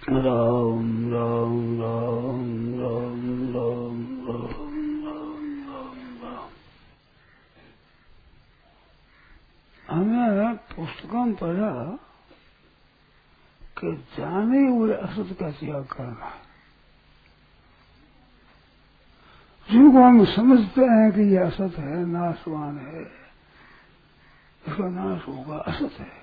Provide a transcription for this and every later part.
राम राम राम राम राम राम राम राम। हमने पुस्तकों में पढ़ा कि जाने हुए असत का त्याग करना, जिनको हम समझते हैं कि यह असत है, नाशवान है, इसका नाश होगा, असत है,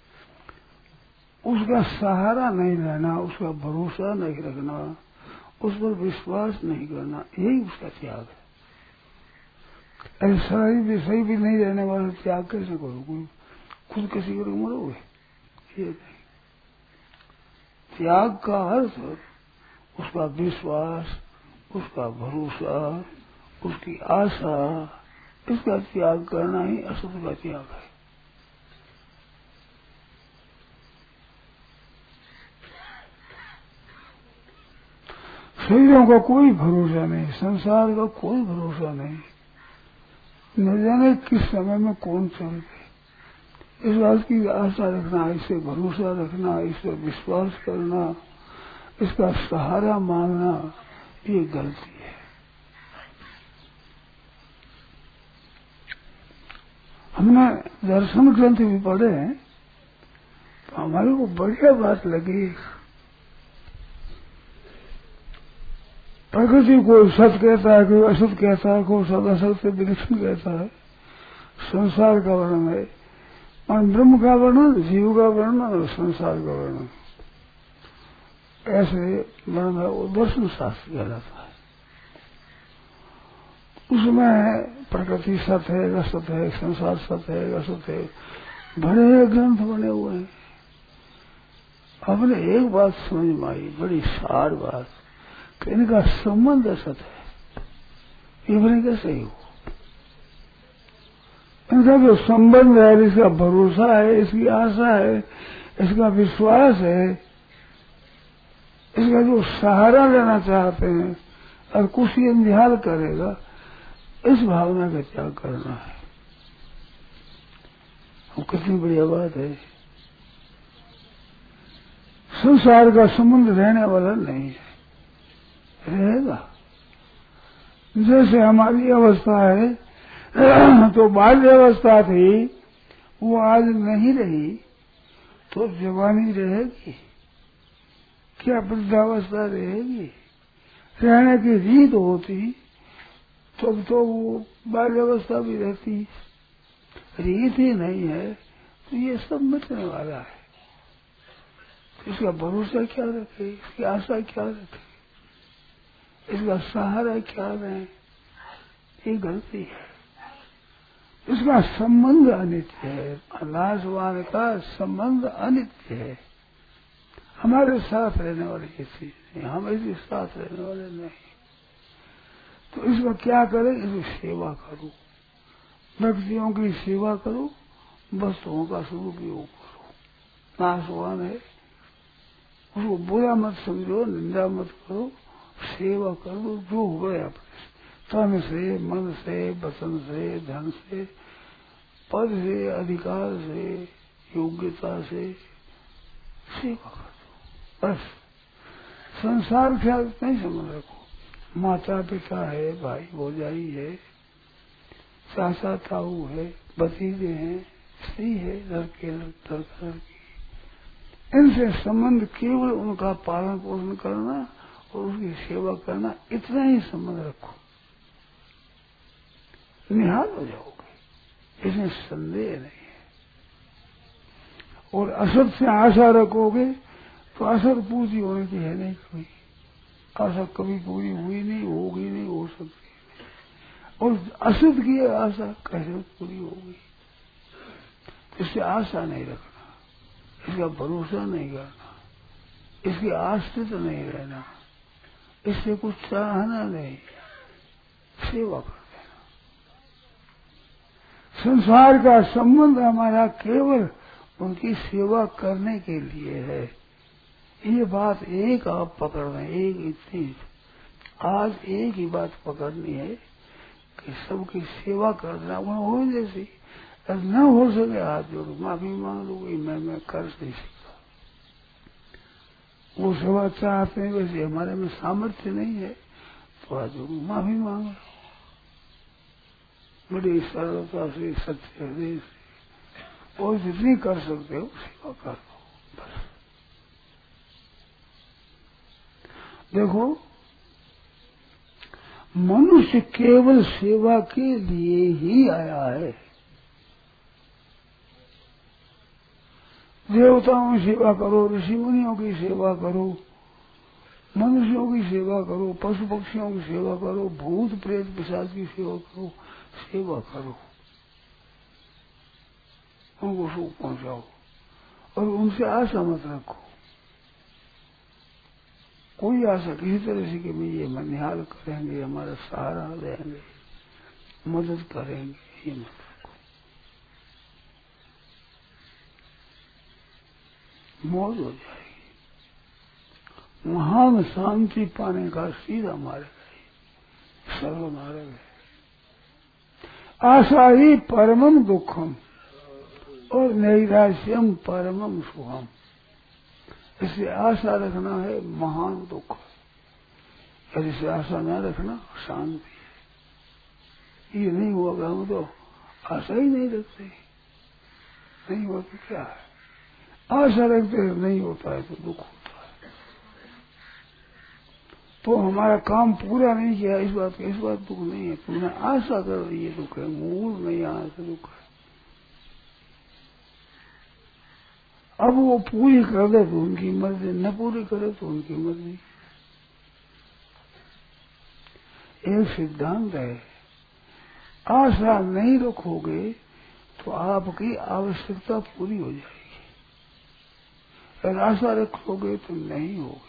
उसका सहारा नहीं लेना, उसका भरोसा नहीं रखना, उस पर विश्वास नहीं करना, यही उसका त्याग है। ऐसा ही सही भी नहीं रहने वाला त्याग कैसे करोगे? खुद किसी को मरोगे? ये नहीं। त्याग का अर्थ उसका विश्वास, उसका भरोसा, उसकी आशा, इसका त्याग करना ही असत का त्याग है। शरीरों का कोई भरोसा नहीं, संसार का कोई भरोसा नहीं, न जाने किस समय में कौन चल गए। इस बात की आशा रखना, इसे भरोसा रखना, इस पर विश्वास करना, इसका सहारा मानना, ये गलती है। हमने दर्शन ग्रंथ भी पढ़े हैं तो हमारे को बढ़िया बात लगी। प्रकृति को सत कहता है, कोई असत कहता है, कोई सद असत से विलक्षण कहता है। संसार का वर्णन है, और ब्रह्म का वर्णन, जीव का वर्णन और संसार का वर्णन, ऐसे वर्णन है। वो दर्शन शास्त्र कहलाता है। उसमें प्रकृति सत है, असत है, संसार सत है, असत है, बड़े ग्रंथ बने हुए हैं। हमने एक बात समझ में आई, बड़ी सार बात, कि इनका संबंध असत है। ये बने कैसे हो? इनका जो संबंध है, इसका भरोसा है, इसकी आशा है, इसका विश्वास है, इसका जो सहारा लेना चाहते हैं और कुछ ये निहाल करेगा, इस भावना का त्याग करना है। वो कितनी बढ़िया बात है। संसार का संबंध रहने वाला नहीं है, रहेगा। जैसे हमारी अवस्था है तो बाल्य अवस्था थी, वो आज नहीं रही तो जवानी रहेगी क्या? वृद्धावस्था रहेगी? रहने की रीत होती तब तो वो बाल्यावस्था भी रहती। रीत ही नहीं है तो ये सब मिटने वाला है। इसका भरोसा क्या रखे, इसकी आशा क्या रखे, इसका सहारा क्या रहे? ये गलती है। इसका संबंध अनित्य है। नाशवान का संबंध अनित्य है। हमारे साथ रहने वाली ये चीज नहीं, हम इसके साथ रहने वाले नहीं। तो इसका क्या करें? इसकी सेवा करो, व्यक्तियों की सेवा करो, वस्तुओं का सदुपयोग करो। नाशवान है, उसको बुरा मत समझो, निंदा मत करो, सेवा करो। जो हुए अपने तन से, मन से, वचन से, धन से, पद से, अधिकार से, योग्यता से सेवा करो। बस संसार क्या नहीं समझ रखो। माता पिता है, भाई भौजाई है, चाचा ताऊ है, भतीजे हैं, स्त्री है, लड़के लड़का लड़की, इनसे संबंध केवल उनका पालन पोषण करना और उसकी सेवा करना, इतना ही संबंध रखो, निहाल हो जाओगे, इसमें संदेह नहीं है। और असत से आशा रखोगे तो असत पूरी होने की है नहीं। कोई आशा कभी पूरी हुई नहीं, होगी नहीं, हो सकती नहीं। और असत की आशा कैसे पूरी होगी? इससे आशा नहीं रखना, इसका भरोसा नहीं करना, इसकी आश्रित नहीं रहना, इससे कुछ चाहना नहीं, सेवा कर देना। संसार का संबंध हमारा केवल उनकी सेवा करने के लिए है। ये बात एक आप पकड़ना, एक इतनी आज एक ही बात पकड़नी है कि सबकी सेवा कर देना। वहां हो जैसी न हो सके हाथ जोड़ो, माफी मांग लो, मैं कर नहीं सकता। वो सेवा चाहते हैं, वैसे हमारे में सामर्थ्य नहीं है, तो आज माफी मांग रहा हूं बड़ी सरलता से, सत्य हृदय से, और जितनी कर सकते हो सेवा कर दो बस। देखो, मनुष्य केवल सेवा के लिए ही आया है। देवताओं की सेवा करो, ऋषि मुनियों की सेवा करो, मनुष्यों की सेवा करो, पशु पक्षियों की सेवा करो, भूत प्रेत पिशाच की सेवा करो, सेवा करो, उनको सुख पहुंचाओ और उनसे आशा मत रखो। कोई आशा किसी तरह से कि भाई ये मनिहाल करेंगे, हमारा सहारा देंगे, मदद करेंगे, ये मत रखो। मौज हो जाएगी। महान शांति पाने का सीधा मार्ग है, सरल मार्ग है। आशा ही परमम दुखम और नैराश्यम परमम सुखम। इससे आशा रखना है महान दुख, और इसे आशा न रखना शांति है। ये नहीं हुआ, हम तो आशा ही नहीं रखते, नहीं हुआ तो क्या है, आशा रखते नहीं होता है तो दुख होता है। तो हमारा काम पूरा नहीं किया इस बात दुख नहीं है, तुमने आशा कर दी, ये दुख है, मूल में यहाँ से दुख है। अब वो पूरी कर दे तो उनकी मर्जी, न पूरी करे तो उनकी मर्जी। एक सिद्धांत है, आशा नहीं रखोगे तो आपकी आवश्यकता पूरी हो जाएगी, और आशा रखोगे तो नहीं होगी।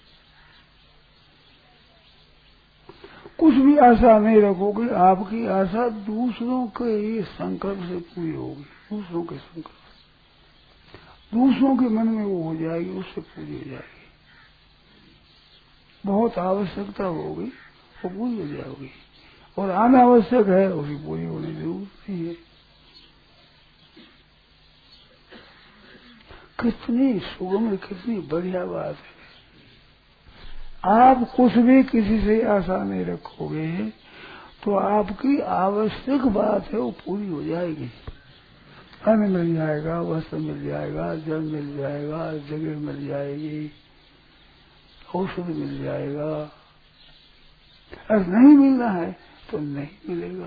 कुछ भी आशा नहीं रखोगे, आपकी आशा दूसरों के संकल्प से पूरी होगी, दूसरों के संकल्प, दूसरों के मन में वो हो जाएगी, उससे पूरी हो जाएगी। बहुत आवश्यकता होगी, वो पूरी हो जाएगी, और अनावश्यक है उसकी पूरी होने की जरूरत नहीं है। कितनी सुगम, कितनी बढ़िया बात है। आप कुछ भी किसी से आशा नहीं रखोगे तो आपकी आवश्यक बात है वो पूरी हो जाएगी। अन्न मिल जाएगा, वस्त्र मिल जाएगा, जल मिल जाएगा, जगह मिल जाएगी, औषध मिल जाएगा। अगर नहीं मिलना है तो नहीं मिलेगा।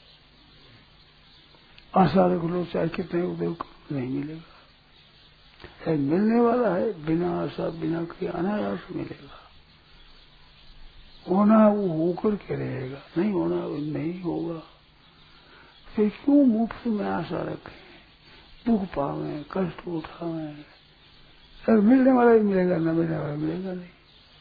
आशा रख लो चाहे कितने उद्योग करो, नहीं मिलेगा। मिलने वाला है बिना आशा, बिना किए अनायास मिलेगा। होना वो होकर के रहेगा, नहीं होना वो नहीं होगा। फिर क्यों मुफ्त में आशा रखें, दुख पावे, कष्ट उठावे। अगर मिलने वाला ही मिलेगा, न मिलने वाला मिलेगा नहीं।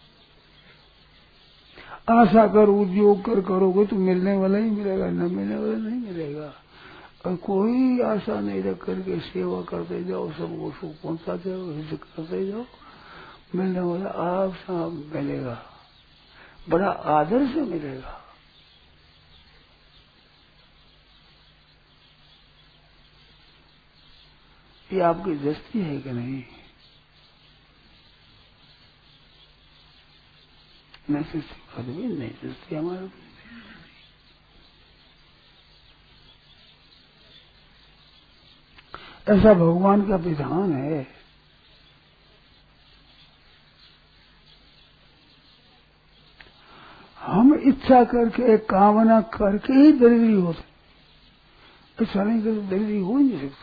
आशा कर, उद्योग कर करोगे तो मिलने वाला ही मिलेगा, न मिलने वाला नहीं मिलेगा। और कोई आशा नहीं रख करके सेवा करते जाओ, सबको सुख पहुंचाते जाओ, हित करते जाओ, मिलने वाला आपसे मिलेगा, बड़ा आदर से मिलेगा। ये आपकी दृष्टि है कि नहीं? नहीं सृष्टि कभी नहीं, दृष्टि हमारे ऐसा भगवान का विधान है। हम इच्छा करके, कामना करके ही दरिद्री होते, इच्छा नहीं करके दरिद्री हो ही नहीं सकते।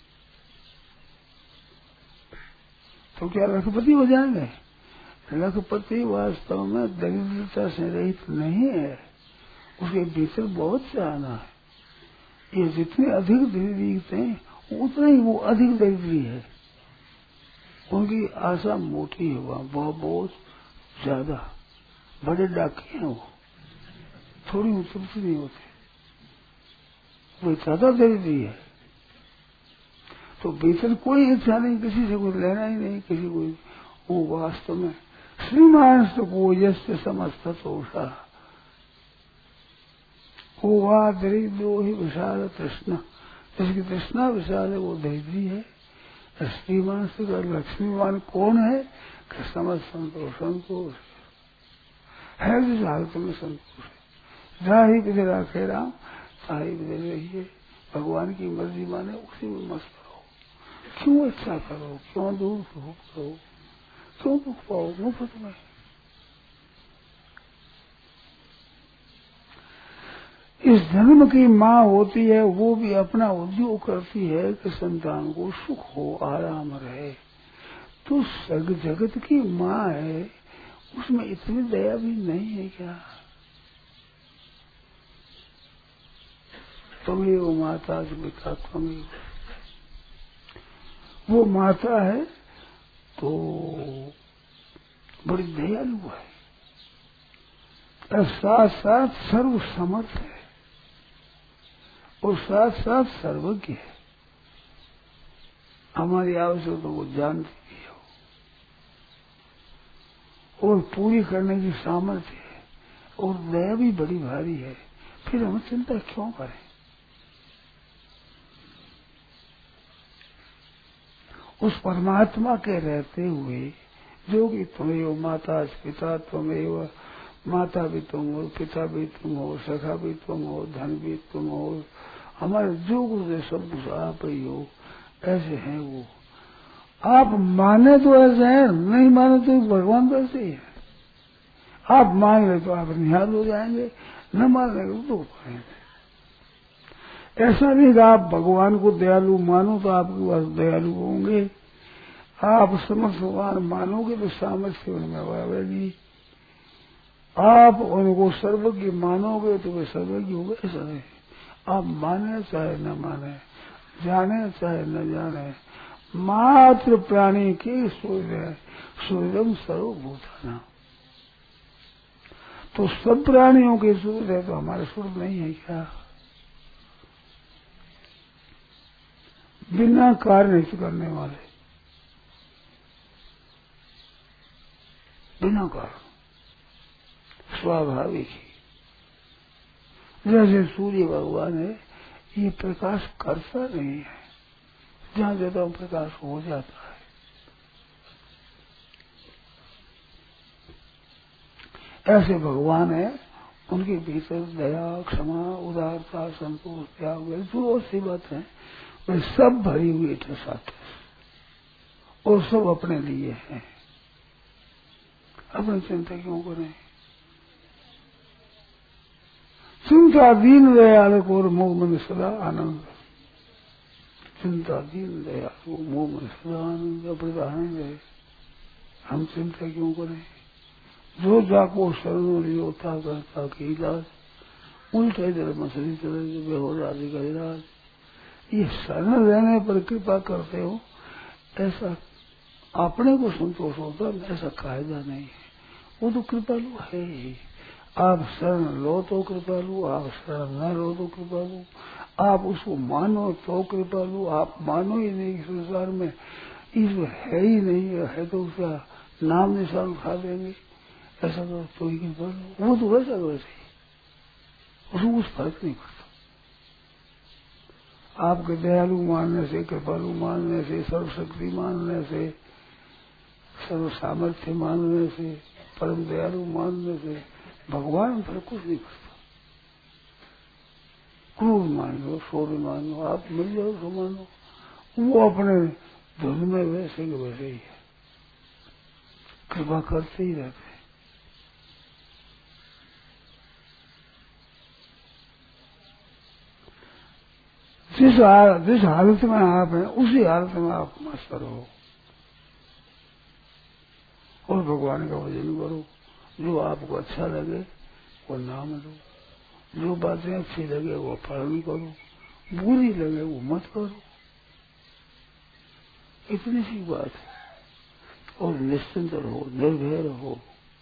तो क्या लखपति हो जाएंगे? लखपति वास्तव में दरिद्रता से रहित नहीं है, उसके भीतर बहुत चाहना है। ये जितने अधिक दरिद्र हैं उतना ही वो अधिक दरिद्री है। उनकी आशा मोटी है, वह बहुत ज्यादा, बड़े डाके हैं वो, थोड़ी उत्तरती नहीं होते, वो ज्यादा दरिद्री है। तो भीतर कोई इच्छा नहीं, किसी से कुछ लेना ही नहीं, किसी को। वो वास्तव में श्रीमान को यस्य समस्त तोषा, वो वह दरिद्रो ही विशाल तृष्णा, जिसकी तृष्णा विशाल है वो दरिद्री है। श्रीमान से लक्ष्मीमान कौन है कि समझ संतोष है जिस हालत में संतोष है। जहाँ ही विधि राखे राम ताही विधि रहिए। भगवान की मर्जी माने उसी में मस्त रहो। क्यों इच्छा करो, क्यों दुख करो, क्यों दुख पाओ मुफ्त में। इस जन्म की माँ होती है वो भी अपना उद्योग करती है कि संतान को सुख हो, आराम रहे। तो सग जगत की माँ है, उसमें इतनी दया भी नहीं है क्या? त्वमेव माता पिता त्वमेव। वो माता है तो बड़ी दयालु है और साथ साथ सर्व समर्थ है और साथ साथ सर्वज्ञ है। हमारी आवश्यकता वो जानती है और पूरी करने की सामर्थ्य है और दया भी बड़ी भारी है। फिर हम चिंता क्यों करें? उस परमात्मा के रहते हुए जो कि त्वमेव माता पिता त्वमेव, माता भी तुम हो, पिता भी तुम हो, सखा भी तुम हो, धन भी तुम हो, हमारे जो कुछ है सब कुछ आप ही हो, ऐसे हैं वो। आप माने तो ऐसे हैं, नहीं माने तो भगवान तो ऐसे ही है। आप मान ले तो आप निहाल हो जाएंगे, न मानने तो दुख पाएंगे। ऐसा नहीं कि आप भगवान को दयालु मानो तो आपके पास दयालु होंगे। आप समर्थवान मानोगे तो सामर्थ्य उनमें आवेगी। आप उनको सर्वज्ञ मानोगे तो वे सर्वज्ञ होंगे। ऐसा नहीं, आप माने चाहे न माने, जाने चाहे न जाने, मात्र प्राणी की सूर्य सूर्यम सर्वभूताना। तो सब प्राणियों के सूर्य है तो हमारे सूर्य नहीं है क्या? बिना कार्य करने वाले, बिना कारण, स्वाभाविक ही। जैसे सूर्य भगवान है, ये प्रकाश करता नहीं है, जहाँ ज्यादा प्रकाश हो जाता है। ऐसे भगवान है, उनके भीतर दया, क्षमा, उदारता, संतोष, त्याग, जो सी बात है वे सब भरी हुई साथ और सब अपने लिए हैं। अपनी चिंता क्यों करें? चिंता दीन दयाल को और मोह में सदा आनंद। चिंता दीन दयाल को मोह में सदा आनंद, अपने आनंद है। हम चिंता क्यों करें? जो जाको शरण लियो था करता की इलाज, उल्टे दर मछली चले बेहोश आदि का इलाज। ये शरण रहने पर कृपा करते हो, ऐसा अपने को संतोष होता है, ऐसा कायदा नहीं है। वो तो कृपालु है ही। आप शरण लो तो कृपालु, आप शरण न लो तो कृपालु, आप उसको मानो तो कृपालु। आप मानो ही नहीं संसार में ईश्वर है ही नहीं है तो उसका नाम निशान खा देंगे, ऐसा तो ही कृपालु। वो तो वैसा वैसे ही, उसको कुछ फर्क नहीं पड़ता। आपके दयालु मानने से, कृपालु मानने से, सर्वशक्ति मानने से, सर्व सामर्थ्य मानने से, परम दयालु मानने से भगवान पर कुछ नहीं करता। क्रूर मान लो, शौर्य मान लो, आप मिल जाओ तो मानो, वो अपने धुन में वैसे के वैसे ही है, कृपा करते ही रहते हैं। जिस हालत में आप हैं उसी हालत में आप मस्त रहो और भगवान का भजन करो। जो आपको अच्छा लगे वो नाम लो, जो बातें अच्छी लगे वो पालन करो, बुरी लगे वो मत करो। इतनी सी बात है। और निश्चिंत रहो, निर्भय रहो,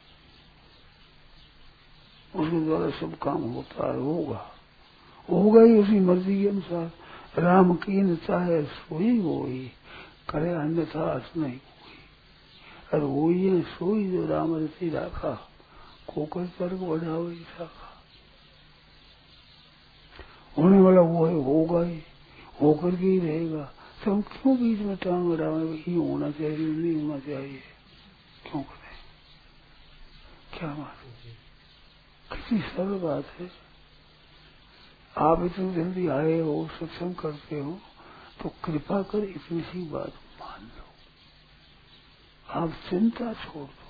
उसके द्वारा सब काम होता है, होगा ही उसी मर्जी के अनुसार। राम कीन चाहे सोई होई, करे अन्यथा नहीं कोई। और वही है सोई जो राम रति राखा, खोकर तर्क बढ़ाओ शाखा। होने वाला वो है, होगा ही, होकर के ही रहेगा। तो हम क्यों बीच में टांग अड़ावे, ये होना चाहिए नहीं होना चाहिए, क्यों करें? क्या मालूम, कितनी सरल बात है। आप इतनी जल्दी आए हो, सत्संग करते हो, तो कृपा कर इतनी सी बात मान लो। आप चिंता छोड़ दो।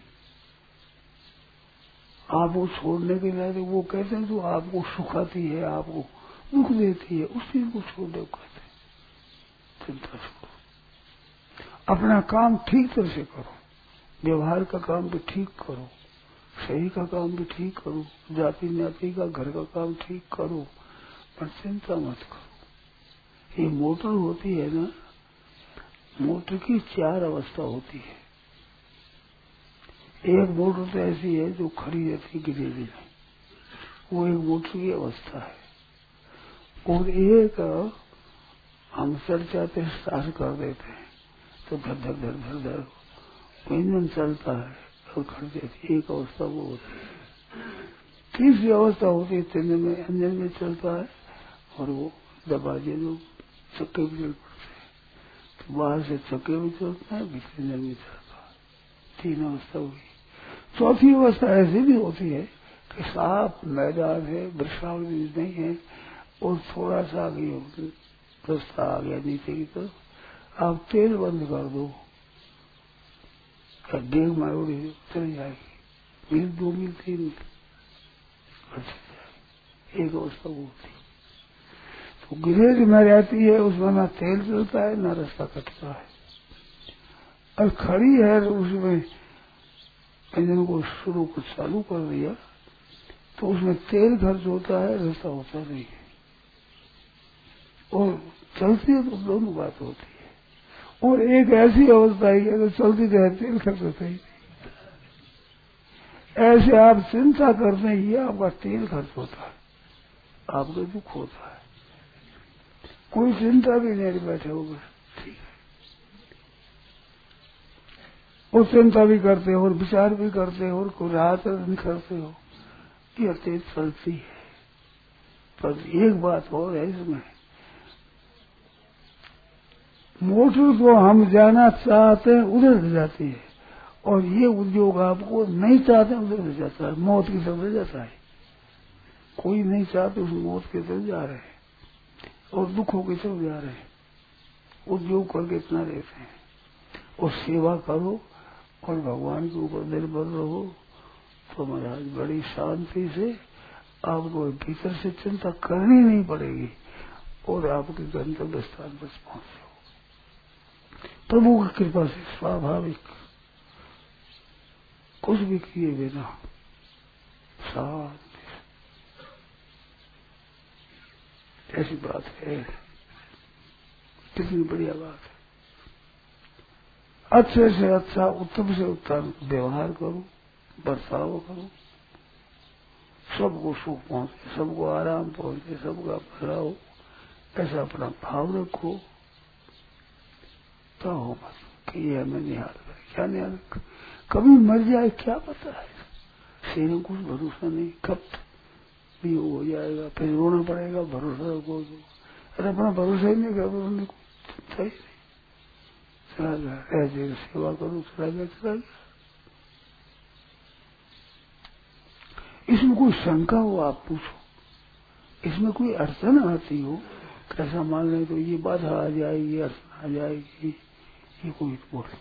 आप वो छोड़ने के लिए वो कहते हैं जो आपको सुखाती है, आपको दुख देती है, उस चीज को छोड़ दो कहते हैं। चिंता छोड़ो, अपना काम ठीक तरह से करो, व्यवहार का काम भी ठीक करो, सही का काम भी ठीक करो, जाति न्याति का घर का काम ठीक करो, पर चिंता मत करो। ये मोटर होती है ना, मोटर की 4 अवस्था होती है। एक मोटर तो ऐसी है जो खड़ी रहती गिरेगी नहीं, वो एक मोटर की अवस्था है। और एक हम चल जाते स्टार्ट कर देते हैं तो धर धर धर धर धर इंजन चलता है और खड़ जाती, एक अवस्था वो होती है। तीसरी अवस्था होती है इंजन में, इंजन में चलता है और वो दबा दिए लोग चक्के भी चल पड़ते हैं, तो बाहर से चक्के भी चलता है, भीतर इंजन भी चलता है। 3 अवस्था हुई। चौथी अवस्था ऐसी भी होती है कि साफ मैदान है, वृक्षावली नहीं है, और थोड़ा सा आगे रास्ता आ गया नीचे की तरफ, आप तेल बंद कर दो, क्या डेग मारोड़ी चल जाएगी, 1 2 मील 3 मील एक अवस्था वो होती। तो गिरेज में रहती है, उसमें ना तेल चलता है ना रास्ता कटता है, और खड़ी है उसमें इंजन को शुरू को चालू कर दिया तो उसमें तेल खर्च होता है, रास्ता होता नहीं है। और चलती है तो दोनों बात होती है। और एक ऐसी अवस्था है अगर चलती रहे तेल खर्च होता ही नहीं। ऐसे आप चिंता करते हैं, ये आपका तेल खर्च होता है, आपका दुख होता है। कोई चिंता भी नहीं बैठे हो, ठीक है, और चिंता भी करते हो और विचार भी करते हो और कोई रात दिन करते हो, ये तेज चलती है। पर एक बात और है इसमें, मोटर को हम जाना चाहते हैं उधर से जाती है, और ये उद्योग आपको नहीं चाहते उधर से जाता है, मौत की तरफ जाता है। कोई नहीं चाहते उस मौत की तरफ जा रहे हैं और दुखों की तरफ जा रहे हैं। उद्योग करके इतना रहते हैं, और सेवा करो और भगवान के ऊपर निर्भर रहो, तो महाराज बड़ी शांति से आपको भीतर से चिंता करनी नहीं पड़ेगी और आपके गंतव्य स्थान पर पहुंचे हो प्रभु की कृपा से, स्वाभाविक कुछ भी किए बिना शांति। ऐसी बात है, कितनी बढ़िया बात है। अच्छे से अच्छा, उत्तम से उत्तम व्यवहार करो, बर्ताव करो, सबको सुख पहुंचे, सबको आराम पहुंचे, सबका भला हो, ऐसा अपना भाव रखो। तो हो मत कि ये हमें निहाल करे, क्या निहाल, कभी मर जाए क्या पता है, सीने कुछ भरोसा नहीं, कब भी हो जाएगा, फिर रोना पड़ेगा, भरोसा रखो। अरे अपना भरोसा ही नहीं कर, उन्होंने चिंता ही नहीं, चला गया, ऐसे सेवा करो, चला गया चला गया। इसमें कोई शंका हो आप पूछो, इसमें कोई अड़चन आती हो, कैसा मान ले तो ये बाधा आ जाएगी, अड़चन आ जाएगी, ये कोई बोले।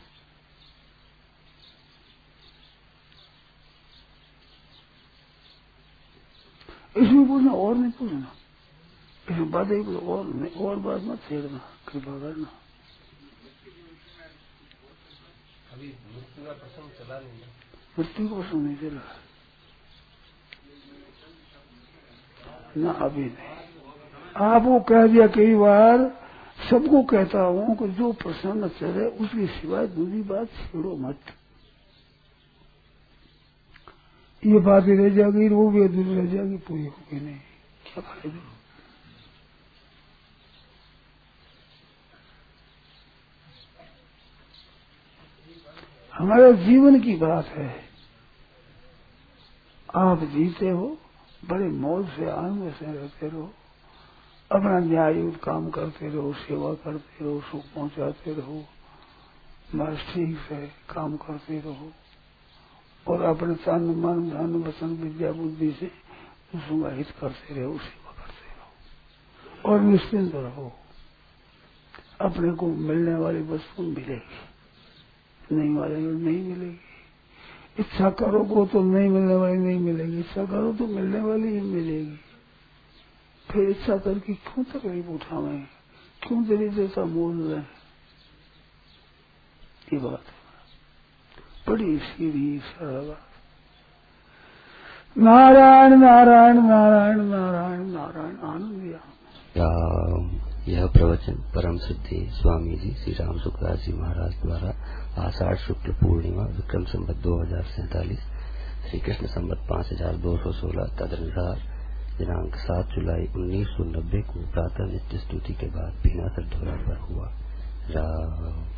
इसमें पूछना और नहीं पूछना, इसमें बात ही और नहीं, और बात मत छेड़ना, कृपा करना। अभी मृत्यु का प्रसंग चला नहीं, मृत्यु का प्रसंग नहीं चला ना, अभी नहीं। आपको कह दिया कई बार, सबको कहता हूं कि जो प्रसंग चले उसके सिवाय दूसरी बात छेड़ो मत। ये बात रह जाएगी, वो भी अधूरी रह जाएगी, पूरी होगी नहीं, क्या फायदा। हमारे जीवन की बात है, आप जीते हो, बड़े मौज से आनंद से रहते रहो, अपना न्याययुक्त काम करते रहो, सेवा करते रहो, सुख पहुंचाते रहो, बस ठीक से काम करते रहो और अपने तन मन धन वचन विद्या बुद्धि से उसका हित करते रहो, सेवा करते रहो और निश्चिंत रहो। अपने को मिलने वाली वस्तु मिलेगी, नहीं वाले नहीं मिलेगी। इच्छा करो तो नहीं मिलने वाली नहीं मिलेगी, इच्छा करो तो मिलने वाली ही मिलेगी। फिर इच्छा करके क्यों तकलीफ उठावे, क्यों दरिद्र का मोल लें? ये बात बड़ी सीधी सरल बात। नारायण नारायण नारायण नारायण नारायण। आनंद यह प्रवचन परम सिद्धि स्वामी जी श्री राम सुखदास जी महाराज द्वारा आषाढ़ शुक्ल पूर्णिमा विक्रम संवत 2047 श्री कृष्ण संवत 5216 तदनुसार दिनांक 7 जुलाई 1990 को प्रातः नित्य स्तुति के बाद बिना सद्वारा पर हुआ। राम